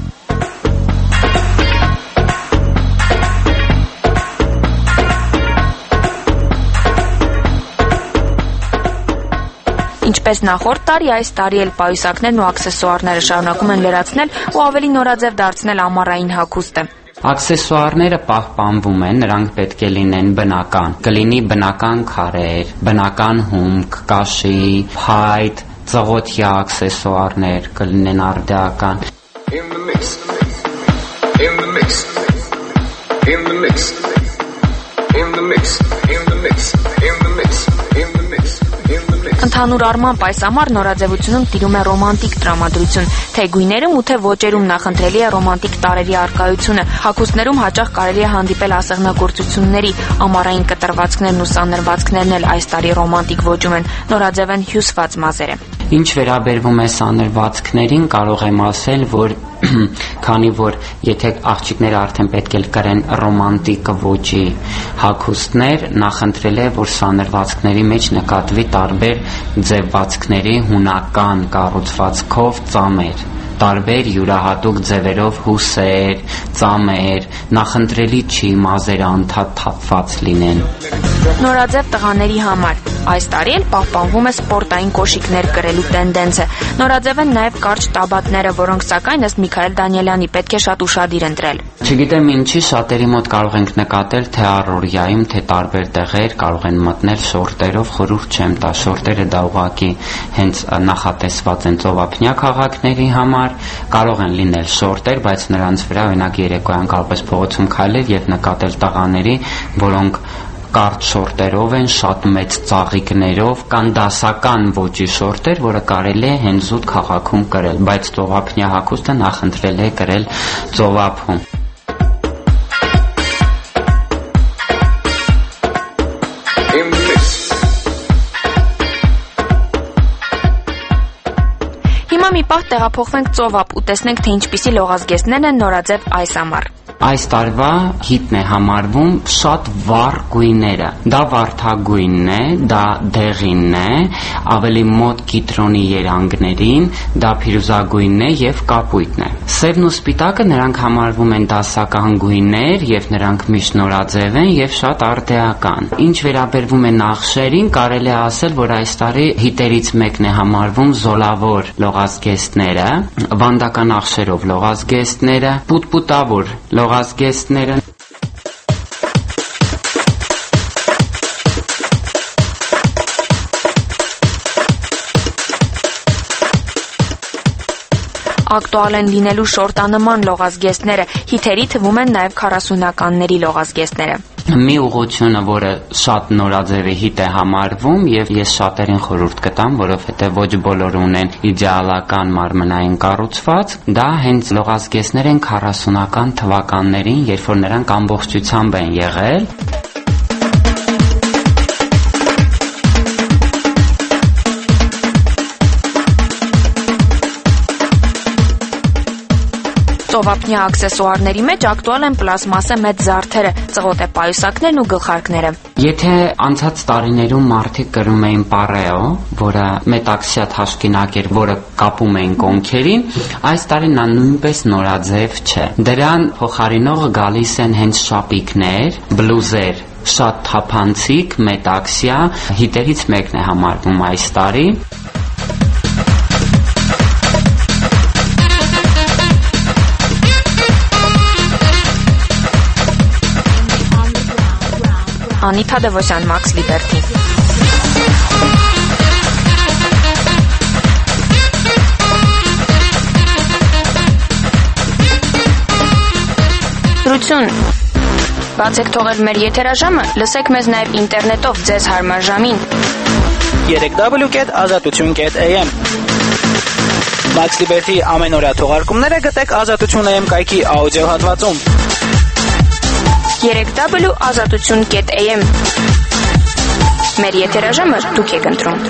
Ինչպես նախորդ տարի, այս տարի էլ պայուսակներն ու աքսեսուարները շարունակում են լրացնել ու ավելի նորաձև դարձնել ամառային հագուստը։ Աքսեսուարները պահպանվում են, նրանք պետք է լինեն բնական։ Կլինի բնական քարեր, բնական հումք, կաշի, փայտ, ծղոտյա աքսեսուարներ, կլինեն արդեական։ Ընդհանուր առմամբ այս ամառ նորաձևությունում տիրում է ռոմանտիկ տրամադրություն, թե գույներում ու թե ոճերում նախընտրելի է ռոմանտիկ տարրերի առկայությունը։ Հագուստներում հաճախ կարելի է հանդիպել ասեղնագործությունների, ամառային կտրվածքներն ու սանրվածքներն էլ այս տարի ռոմանտիկ ոճում են, նորաձև են հյուսված մազերը։ Ինչ վերաբերվում է սանրվածքներին, կարող եմ ասել, որ քանի որ եթե աղջիկները արդեն պետք է կրեն ռոմանտիկ ոճի հագուստներ, նախընտրել է, որ սանրվածքների մեջ նկատվի տարբեր ձևվածքների հունական կառուցվածքով ծամեր, տարբեր յուրահատուկ ձևերով հուսեր, ծամեր, նախընտրելի չի մազերը անդադ թափված լինեն։ Նորաձև տղաների համար այս տարի էլ պահպանվում է սպորտային կոշիկներ կրելու տենդենսը։ Նորաձև են նաև կարճ տաբատները, որոնք սակայն ըստ Միքայել Դանիելյանի պետք է շատ ուշադիր ընտրել։ Չգիտեմ ինչի, շատերի մոտ կարող ենք նկատել, թե առօրյայում, թե տարբեր տեղեր կարող են մտնել շորտերով, խորհուրդ չեմ տա, շորտերը դա ուղղակի հենց նախատեսված են ծովափնյա քաղաքների համար, կարող են լինել շորտեր, բայց նրանց վրա օրինակ երեկոյան կարպես փողոցում քայլել եւ նկատել տղաների, որոնք կարճ շորտերով են, շատ մեծ ծաղիկներով, կան դասական ոճի շորտեր, որը կարելի է հենց զուտ քաղաքում կրել, բայց ծովափնյա հագուստը նախընտրել է կրել ծովափում։ Հիմա մի պահ տեղափոխվենք ծովափ ու տեսնենք, թե ինչպիսի լողազգեստներն են նորաձև այս ամառ։ Այս տարվա հիտն է համարվում շատ վառ գույները։ Դա վարդագույնն է, դա դեղինն է, ավելի մոտ կիտրոնի երանգներին, դա փիրուզագույնն է եւ կապույտն է։ Սևն ու սպիտակը նրանք համարվում են դասական գույներ եւ նրանք միշտ նորաձև են եւ շատ արդեական։ Ինչ վերաբերվում է նախշերին, կարելի է ասել, որ այս տարի հիտերից մեկն է համարվում զոլավոր լողազգեստները, վանդական նախշերով լողազգեստները, պուտպուտավոր լողազգեստները։ Ակտուալ են լինելու շորտանման լողազգեստները, հիթերի թվում են նաև 40-ականների լողազգեստները։ Մի ուղղությունը, որը շատ նորաձև է, հիտ է համարվում եւ ես շատերին խորհուրդ կտամ, որովհետեւ ոչ բոլորը ունեն իդեալական մարմնային կառուցված, դա հենց լողազգեստներ են 40-ական թվականներին, երբ որ նրանք ամբողջությամբ են եղել։ Ծովափնյա աքսեսուարների մեջ ակտուալ են պլաստմասե մեծ զարդերը, ծղոտե պայուսակներն ու գլխարկները։ Եթե անցած տարիներում մարդիկ կրում էին պարեո, որը մետաքսիա թաշկինակ էր, որը կապում էին կոնքերին, այս տարի նա նույնպես նորաձև չէ։ Դրան փոխարինողը գալիս են հենց շապիկներ, բլուզեր, շատ թափանցիկ, մետաքսիա, հիտերից մեկն է համարվում այս տարի։ Անիթա Դևոսյան, Max Liberty։ Դրություն։ Բացեք թողել մեր եթերաժամը, լսեք մեզ նաև ինտերնետով ձեզ հարմար ժամին։ www.azatutun.am Max Liberty ամենօրյա թողարկումները գտեք Ազատություն.am կայքի աուդիո հատվածում։ 3w.azatutun.am Մեր եթերաժամը դուք եք ընտրում։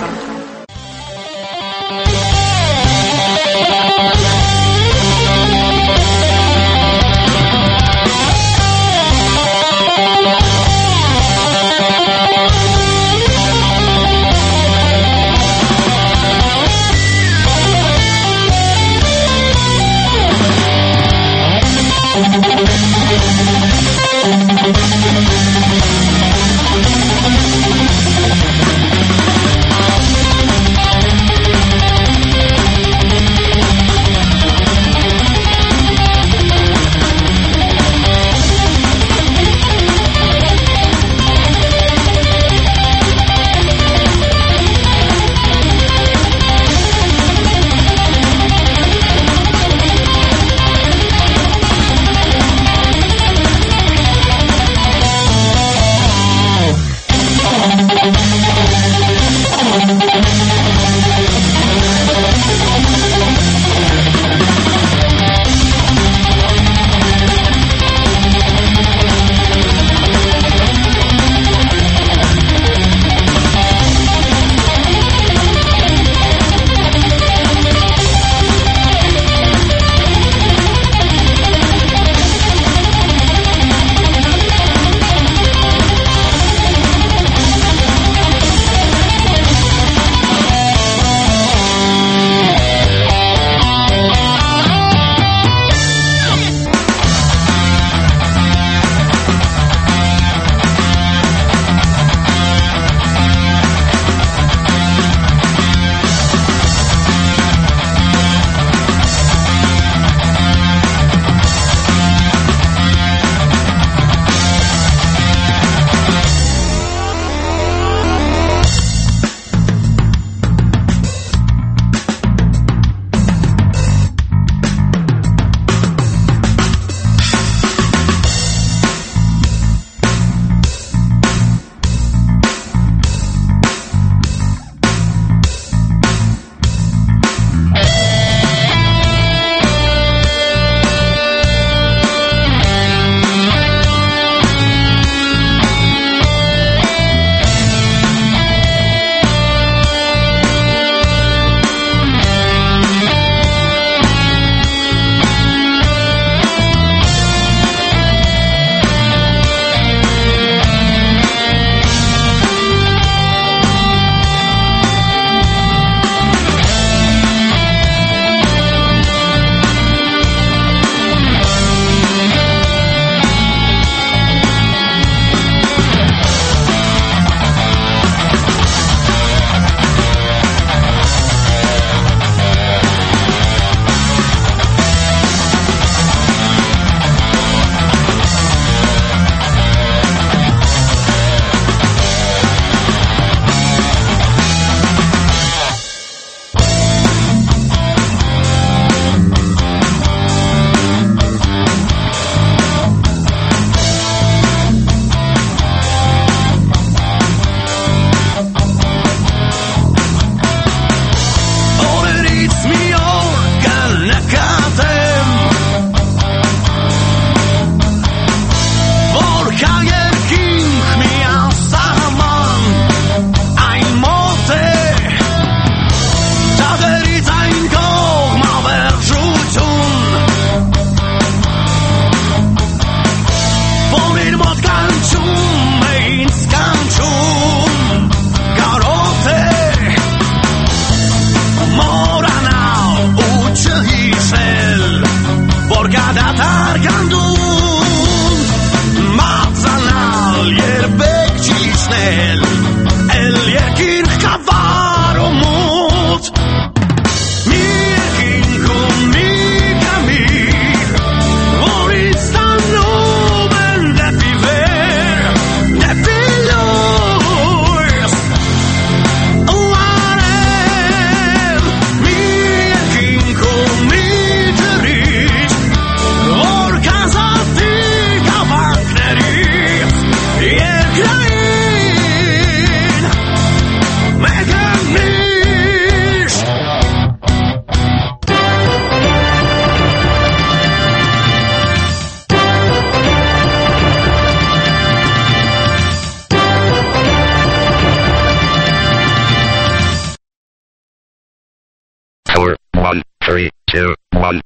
3, 2, 1.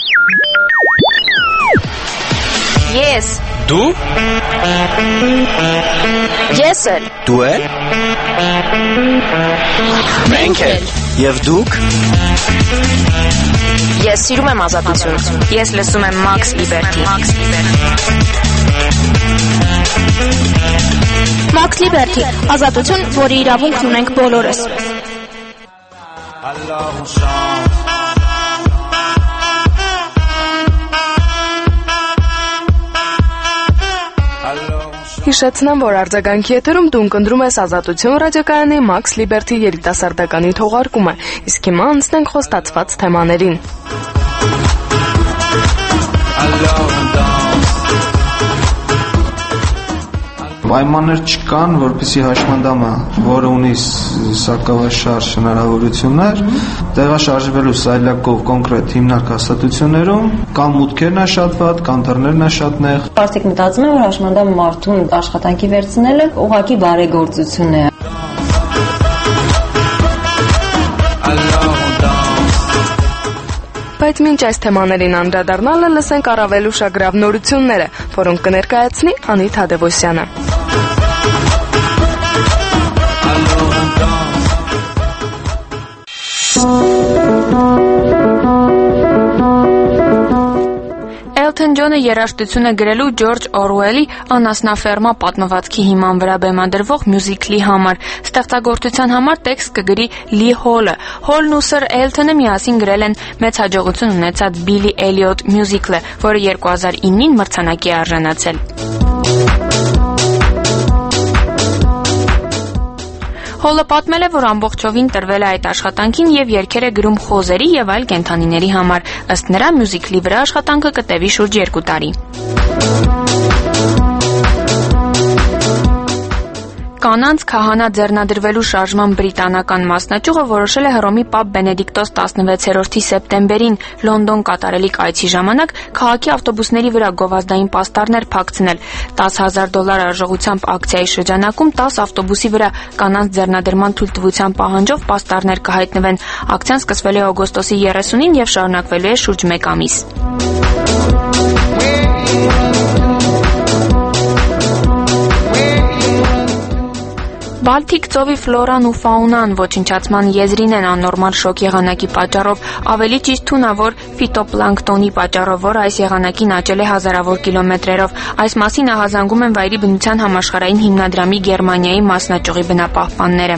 Ես Դու Ես էլ Դու էլ Մենք էլ Եվ դուք Ես սիրում եմ ազատություն Ես լսում եմ Max Liberty Max Liberty ազատություն, որի իրավունքն ունենք բոլորս Հիշեցնեմ, որ արձագանքի եթերում դու ընկնդրում ես Ազատություն ռադիոկայանի Max Liberty երիտասարդականի թողարկումը, իսկ հիմա անցնենք խոստացված թեմաներին։ Պայմաններ չկան, որպեսզի հաշմանդամը, որը ունի սակավաշարժ հնարավորություններ, տեղաշարժվելու սայլակով կոնկրետ հիմնարկ հաստատություններում, կամ մուտքերն է շատ վատ, կամ դռներն է շատ նեղ։ Մարդիկ մտածում են, որ հաշմանդամ մարդուն աշխատանքի վերցնելը ուղղակի բարեգործություն է։ Բայց մինչ այս թեմաներին անդրադառնալը լսենք առավել ուշագրավ նորությունները, որոնք կներկայացնի Անիտ Հադևոսյանը։ Էլթոն Ջոնը երաժշտություն է գրելու Ջորջ Օրուելի «Անասնաֆերմա» պատմվածքի հիման վրա բեմադրվող մյուզիկլի համար։ Ստեղծագործության համար տեքստ կգրի Լի Հոլը։ Հոլն ու Սր Էլթոնը միասին գրել են մեծ հաջողություն ունեցած Բիլի Էլիոտ մյուզիկլը, որը 2009-ին մրցանակի է արժանացել։ Հոլը պատմել է, որ ամբողջովին տրվել է այդ աշխատանքին եւ երգեր է գրում խոզերի եւ այլ կենդանիների համար։ Ըստ նրա մյուզիկլի վրա աշխատանքը կտևի շուրջ 2 տարի։ Կանանց քահանա ձեռնադրվելու շարժման բրիտանական մասնաճյուղը որոշել է Հռոմի Պապ Բենեդիկտոս 16-րդի սեպտեմբերին Լոնդոն կատարելիք այցի ժամանակ քաղաքի ավտոբուսների վրա գովազդային պաստառներ փակցնել։ $10,000 արժողությամբ ակցիայի շրջանակում 10 ավտոբուսի վրա կանանց ձեռնադրման թույլտվության պահանջով պաստառներ կհայտնվեն։ Ակցիան սկսվել է օգոստոսի 30-ին եւ շարունակվելու է շուրջ 1 ամիս։ Բալթիկ ծովի ֆլորան ու ֆաունան ոչնչացման եզրին են աննորմալ շոկ եղանակի պատճառով, ավելի ճիշտ թունավոր ֆիտոպլանկտոնի պատճառով, որը այս եղանակին աճել է հազարավոր կիլոմետրերով։ Այս մասին ահազանգում են Վայրի բնության համաշխարհային հիմնադրամի Գերմանիայի մասնաճյուղի բնապահպանները։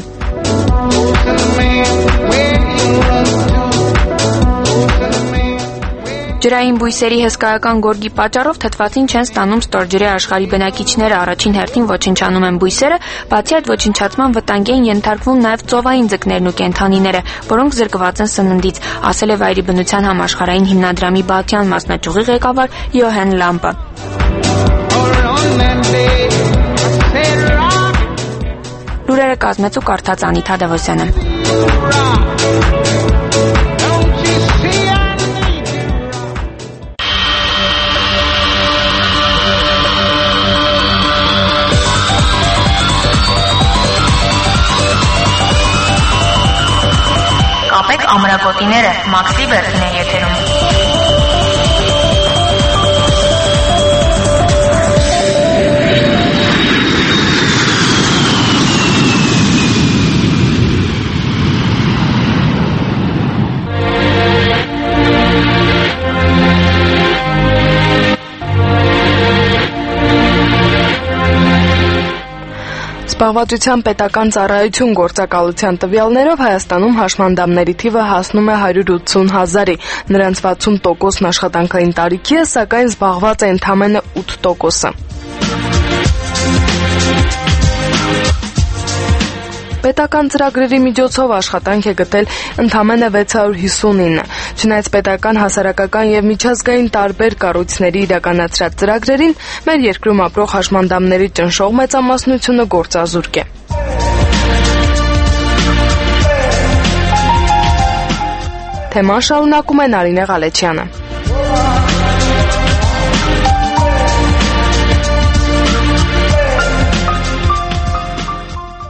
Ջրային բույսերի հսկայական գորգի պատճառով թթվածին չեն ստանում ստորջրի աշխարհի բնակիչները, առաջին հերթին ոչնչանում են բույսերը, բացի այդ ոչնչացման վտանգի են ենթարկվում նաև ծովային ձկներն ու կենդանիները, որոնք զրկված են սննդից, ասել է Վայրի բնության համաշխարհային հիմնադրամի Բալթյան մասնաճյուղի ղեկավար Յոհեն Լամպը։ Լուրերը կազմեց ու կարդաց Անիտ Հադևոսյանը։ Կապեք ամրակոտիները, Max Liberty-ն է եթերում։ Զբաղվածության պետական ծառայություն գործակալության տվյալներով Հայաստանում հաշմանդամների թիվը հասնում է 180,000-ի, նրանց 60%-ն աշխատանքային տարիքի է, սակայն զբաղված է ընդամենը 8%-ը։ Պետական ծրագրերի միջոցով աշխատանք է գտել ընդամենը 659, չնայած պետական, հասարակական եւ միջազգային տարբեր կառույցների իրականացրած ծրագրերին, մեր երկրում ապրող հաշմանդամների ճնշող մեծամասնությունը գործազուրկ է։ Թեման շարունակում է Նարինե Ղալեչյանը։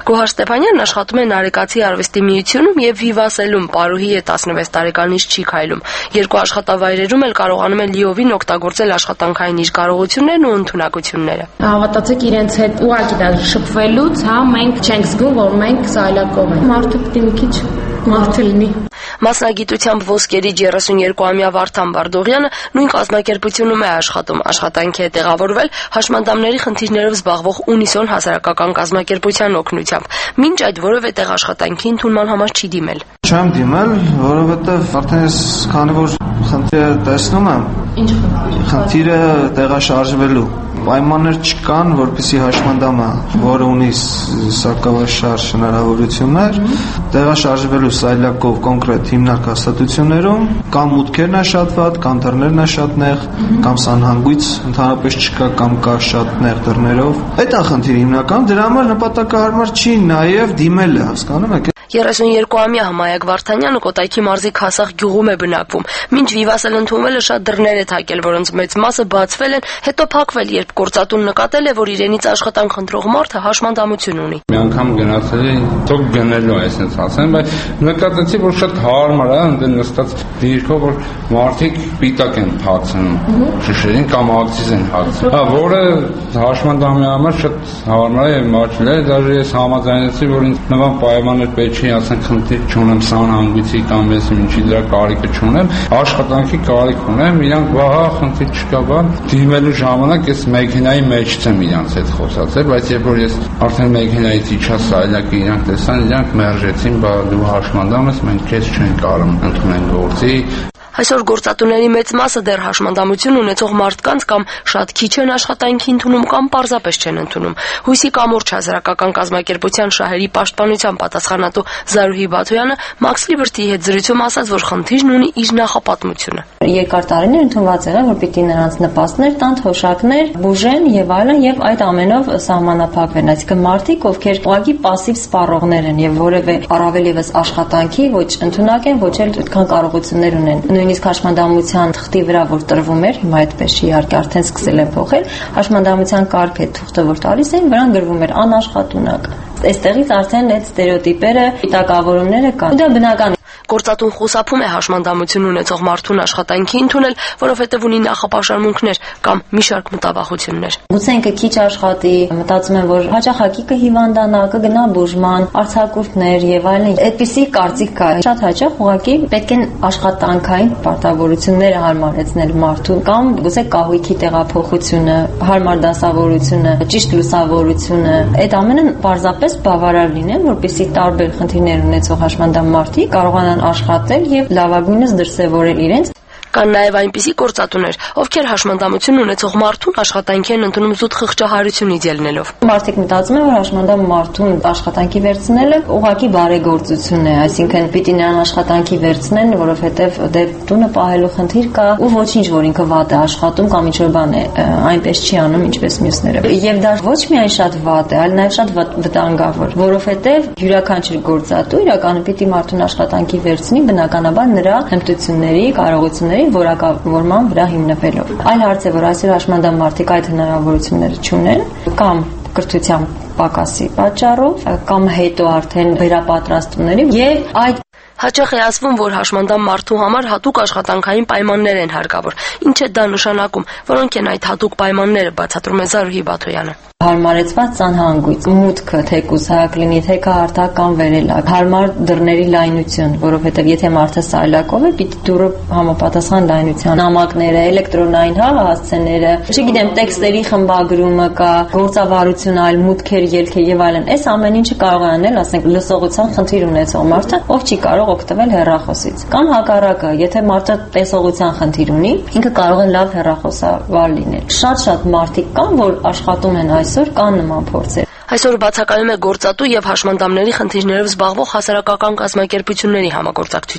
Գոհար Ստեփանյանն աշխատում է Նարեկացի արվեստի միությունում եւ Վիվասելում, Պարուհի է 16 տարեկանից չի քայլում։ Երկու աշխատավայրերում էլ կարողանում է լիովին օգտագործել աշխատանքային իր կարողություններն ու ընդունակությունները։ Հավատացեք, իրենց հետ ուղղակի շփվելուց, մենք չենք զգում, որ մենք սայլակով ենք։ Մարդը պիտի մի քիչ մարդ լինի։ Մասնագիտությամբ ոսկերիչ 32-ամյա Վարդան Բարդողյանը նույն կազմակերպությունում է աշխատում։ Աշխատանքի է տեղավորվել հաշմանդամների խնդիրներով զբաղվող Ունիսոն հասարակական կազմակերպության օգնությամբ։ Մինչ այդ որևէ տեղ աշխատանքի ընդունման համար չի դիմել։ Չեմ դիմել, որովհետև արդեն ես քանի որ խնդիրը տեսնում եմ։ Ինչ խնդիր։ Խնդիրը տեղաշարժվելու պայմաններ չկան, որպեսզի հաշմանդամը, որը ունի սակավաշարժ հնարավորություններ, տեղաշարժվելու սայլակով կոնկրետ հիմնարկ հաստատություններում, կամ մուտքերն է շատ վատ, կամ դռներն է շատ նեղ, կամ սանհանգույց ընդհանրապես չկա, կամ կա շատ նեղ դռներով։ Այդ է խնդիրը հիմնական, դրա համար նպատակահարմար չի նաև դիմելը, հասկանում եք։ 32-ամյա Հմայակ Վարդանյանը Կոտայքի մարզի Քասախ գյուղում է բնակվում։ Մինչ Վիվասել ընդունվելը շատ դռներ է թակել, որոնց մեծ մասը բացվել են, հետո փակվել, երբ գործատուն նկատել է, որ իրենից աշխատանք խնդրող մարդը հաշմանդամություն ունի։ Մի անգամ գնացել էի, թող գնելու այսպես ասեմ, բայց նկատեցի, որ շատ հարմար է, ընդ նստած դիրքով, որ մարդիկ պիտակ են փակցնում, շշերին կամ ակցիզ են հացնում։ Որը հաշմանդամի համար շատ հարմար է, մաչել է, դաժե ես համաձայնեցի, որ ինձ նման պայմաններ պետք չի, ասենք խնդիր չունեմ սանհանգույցի կամ ես ինչի դրա կարիքը չունեմ, աշխատանքի կարիք ունեմ, իրանք վահա խնդիր չկա, բան դիմելու ժամանակ ես մեքենայի մեջ եմ իրանց հետ խոսացել, բայց երբ որ ես արդեն մեքենայից իջա սայլակը իրանք տեսան, իրանք մերժեցին, բա դու հաշմանդամ ես, մենք քեզ չենք կարող ընդունենք գործի։ Այսօր գործատուների մեծ մասը դեռ հաշմանդամություն ունեցող մարդկանց կամ շատ քիչ են աշխատանքի ընդունում կամ պարզապես չեն ընդունում։ Հույսի կամուրջ հասարակական կազմակերպության շահերի պաշտպանության պատասխանատու Զարուհի Բաթոյանը Max Liberty-ի հետ զրույցում ասաց, որ խնդիրն ունի իր նախապատմությունը։ Երկար տարիներ ընդունված եղավ, որ պիտի նրանց նպաստներ տան, թոշակներ, բուժեն եւ այլն, եւ այդ ամենով սահմանափակվեն, այսինքն մարդիկ, ովքեր ուղղակի пассив սպառողներ են եւ որևէ առավել եւս աշխատանքի ոչ ընդունակ են, ոչ էլ այդքան կարողություններ ունեն։ Նույնիսկ հաշմանդամության թղթի վրա որ տրվում էր, հիմա այդպես չի, իհարկե արդեն սկսել են փոխել, հաշմանդամության կարգ է թուղթը որ տալիս էին, վրան գրվում էր անաշխատունակ։ Այստեղից արդեն այդ ստերեոտիպերը, պիտակավորումները կան։ Դա բնական է։ Գործատուն խուսափում է հաշմանդամություն ունեցող մարդուն աշխատանքի ընդունել, որովհետև ունի նախապաշարմունքներ կամ մի շարք մտավախություններ։ Գուցե ինքը քիչ աշխատի, մտածում են, որ հաճախակի կհիվանդանա, կգնա բուժման, արձակուրդներ եւ այլն։ Այդպիսի կարծիք կա։ Շատ հաճախ ուղղակի պետք է աշխատանքային պարտավորությունները հարմարեցնել մարդուն կամ գուցե կահույքի տեղափոխությունը, հարմար դասավորությունը, ճիշտ լուսավորությունը։ Այդ ամենը պարզապես բավարար լինեն, որպեսզի տարբեր խնդիրներ ունեցող հաշմանդամ մարդիկ կարողանան աշխատել եւ լավագույնս դրսեւորել իրենց։ Կան նաև այնպիսի գործատուներ, ովքեր հաշմանդամություն ունեցող մարդուն աշխատանքի են ընդունում զուտ խղճահարությունից ելնելով։ Մարդիկ մտածում են, որ հաշմանդամ մարդուն աշխատանքի վերցնելը ուղղակի բարեգործություն է, այսինքն պիտի նրան աշխատանքի վերցնեն, որովհետև դե տունը պահելու խնդիր կա ու ոչինչ, որ ինքը վատ է աշխատում կամ ինչ-որ բան է, այնպես չի անում, ինչպես մյուսները։ Եվ դա ոչ միայն շատ վատ է, այլ նաև շատ վտանգավոր, որովհետև յուրաքանչյուր գործատու իրականում պիտի մարդուն աշխատանքի վերցնի բնականաբար նրա հմտությունների, կարողությունների որակավորման վրա հիմնվելով։ Այլ հարց է, որ այսօր հաշմանդամ մարդիկ այդ հնարավորությունները չունեն կամ կրթության պակասի պատճառով կամ հետո արդեն վերապատրաստումների եւ այդ Հաճախ է ասվում, որ հաշմանդամ մարդու համար հատուկ աշխատանքային պայմաններ են հարկավոր։ Ինչ է դա նշանակում, որոնք են այդ հատուկ պայմանները, բացատրում է Զարուհի Բաթոյանը։ Հարմարեցված ծանհանգույց, մուտքը թեկուզ հակ լինի, թե հարթակ կամ վերելակ, հարմար դռների լայնություն, որովհետև եթե մարդը սայլակով է, պիտի դուռը համապատասխան լայնության, նամակները, էլեկտրոնային հասցեները, չգիտեմ, տեքստերի խմբագրումը կա, գործավարություն, այլ մուտքեր, ելքը եւ այլն։ Այս ամեն ինչը կարող է անել, ասենք, լսողության խնդիր ունեցող մարդը, ով չի կարող օգտվել հեռախոսից։ Կամ հակառակը, եթե մարդը տեսողության խնդիր ունի, ինքը կարող է լավ հեռախոսավար լինել։ Շատ մարդիկ կան, որ աշխատում են այսօր կան նման փորձեր։ Այսօր բացակայում է գործատու եւ հաշմանդամների խնդիրներով զբաղվող հասարակական կազմակերպությունների համագործակցությունը։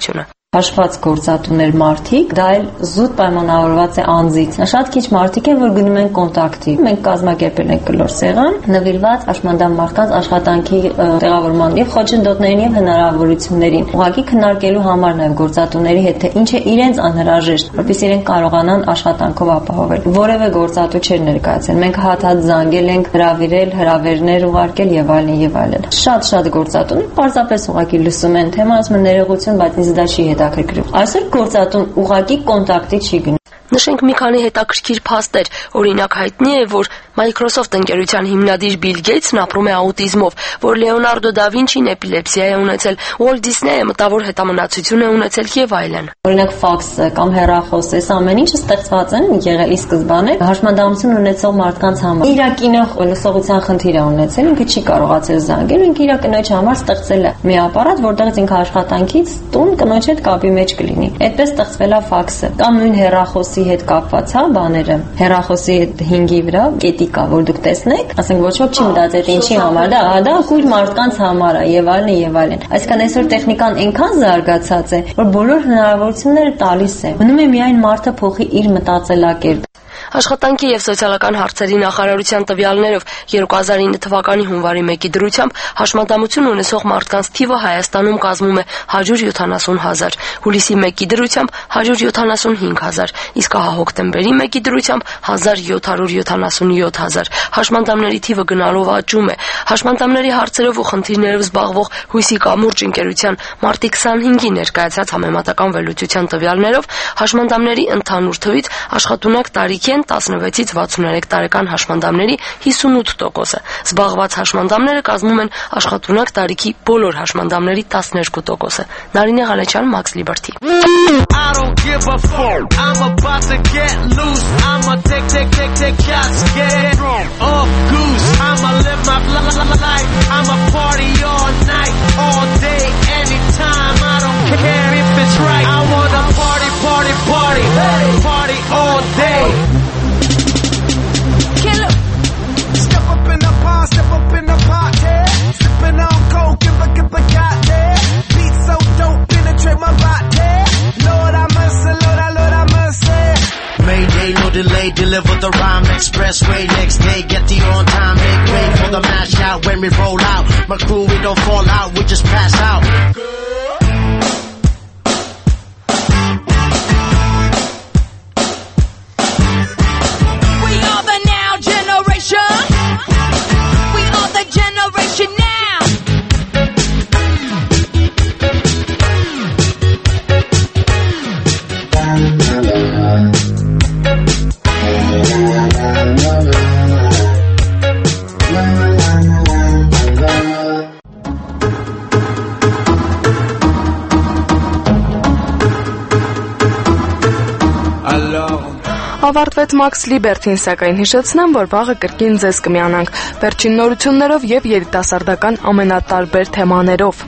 հաշված գործատուներ մարդիկ, դա էլ զուտ պայմանավորված է անձից։ Շատ քիչ մարդիկ են, որ գնում են կոնտակտի։ Մենք կազմակերպել ենք կլոր սեղան, նվիրված հաշմանդամ մարդկանց աշխատանքի տեղավորման եւ խոչընդոտներին եւ հնարավորություններին։ Ուղղակի քննարկելու համար նաեւ գործատուների հետ թե ինչ է իրենց անհրաժեշտ, որպեսզի իրենք կարողանան աշխատանքով ապահովել։ Որևէ գործատու չէր ներկայացել։ Մենք հատ-հատ զանգել ենք, հրավիրել, հրավերներ ուղարկել եւ այլն եւ այլն։ Շատ գործատուներ պարզապես ուղղակի լսում են թեման, ասում են ներողություն, բայց ինձ դա չի հետաքրքրում։ Այսօր գործատուն ուղղակի կոնտակտի չի գնում։ Նշենք մի քանի հետաքրքիր փաստեր։ Օրինակ հայտնի է, որ Microsoft ընկերության հիմնադիր Bill Gates-ն ապրում է աուտիզմով, որ Leonardo da Vinci-ն էպիլեպսիա է ունեցել, Walt Disney-ը մտավոր հետամնացություն է ունեցել եւ այլն։ Օրինակ ֆաքսը կամ հեռախոսը, այս ամեն ինչը ստեղծված են եղել ի սկզբանե հաշմանդամություն ունեցող մարդկանց համար։ Իր կինո լսողության խնդիր է ունեցել, ինքը չի կարողացել զանգել, ինքը իր կնոջ համար ստեղծել է մի ապարատ, որտեղից ինքը աշխատանքից տուն կնոջ հետ կապի մեջ կլինի։ Այդպես ստեղծվել է ֆաքսը կամ նույն հեռախոսի հետ կապված բաները։ Հեռախոսի 5-ի վրա կետի կա, որ դուք տեսնեք, ասենք ոչ ոք չի մտածել ինչի համար, դա կույր մարդկանց համար է եւ այլն եւ այլն։ Այսինքն այսօր տեխնիկան այնքան զարգացած է, որ բոլոր հնարավորությունները տալիս է։ Մնում է միայն մարդը փոխի իր մտածելակերպը։ Աշխատանքի եւ սոցիալական հարցերի նախարարության տվյալներով 2009 թվականի հունվարի 1-ի դրությամբ հաշմանդամություն ունեցող մարդկանց թիվը Հայաստանում կազմում է 170,000, հուլիսի 1-ի դրությամբ 175,000, իսկ հա հոկտեմբերի 1-ի դրությամբ 1777,000։ Հաշմանդամների թիվը գնալով աճում է։ Հաշմանդամների հարցերով ու խնդիրներով զբաղվող Հույսի կամուրջ ընկերության մարտի 25-ի ներկայացած համեմատական վերլուծության տվյալներով հաշմանդամների ընդհանուր թվից աշխատունակ տարիքի 16-ից 63 տարեկան հաշմանդամների 58%-ը։ Զբաղված հաշմանդամները կազմում են աշխատունակ տարիքի բոլոր հաշմանդամների 12%-ը։ Նարինե Ղալեչյան, Max Liberty։ I don't give a fuck. I'm about to get loose. I'ma take shots, get off goose. I'ma live my life. I'ma party all night, all day, anytime. I don't care if it's right. I wanna party all day. Step up in the party. Sipping on coke, give a goddamn. Beat so dope, penetrate my body. Lord, I mercy. Mayday, no delay, deliver the rhyme expressway. Next day, get the on time, make way for the mash out. When we roll out, my crew, we don't fall out, we just pass out. We are the now generation. We are the generation now. Ավարտվեց Max Liberty-ին, սակայն հիշեցնեմ, որ վաղը կրկին ձեզ կմիանանք վերջին նորություններով եւ երիտասարդական ամենատարբեր թեմաներով։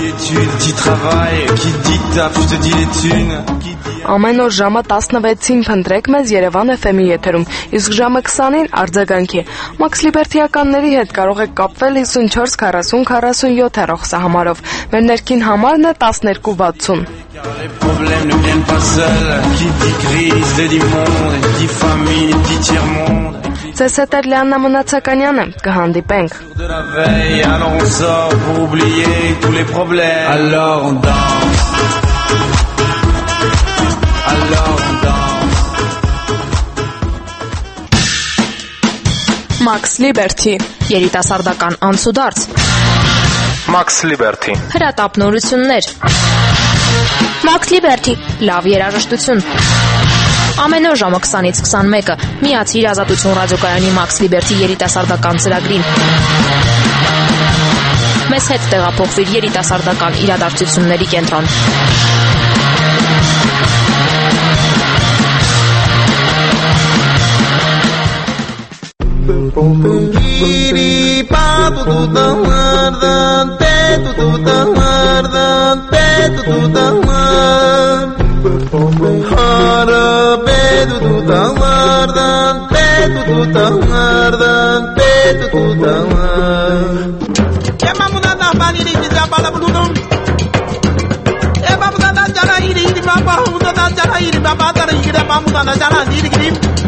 Ամեն օր ժամը 16-ին փնտրեք մեզ Երևան FM-ի եթերում, իսկ ժամը 20-ին արձագանքի։ Max Liberty-ականների հետ կարող եք կապվել 54 40 47 հեռախ սահմանով։ Մեր ներքին համարն է 1260։ Les problèmes ne viennent pas seuls. Qui dit crise, dit monde. Dit famille, dit tiers-monde. Ձեզ հետ է Լիաննա Մնացականյանը, կհանդիպենք։ De la veille, alors on sort pour oublier tous les problèmes. Alors on danse. Alors on danse. Max Liberty, երիտասարդական անցուդարձ։ Max Liberty, հրատապնորություններ։ Max Liberty, լավ երաժշտություն։ Ամեն օր ժամը 20-ից 21-ը միացիր Ազատություն ռադիոկայանի Max Liberty երիտասարդական ծրագրին։ Մեզ հետ տեղափոխվիր երիտասարդական իրադարձությունների կենտրոն։ Vamos dar na banheira de bala pro dom. É vamos dar na jana yiri baba tara yiri ba mu da jala diri girim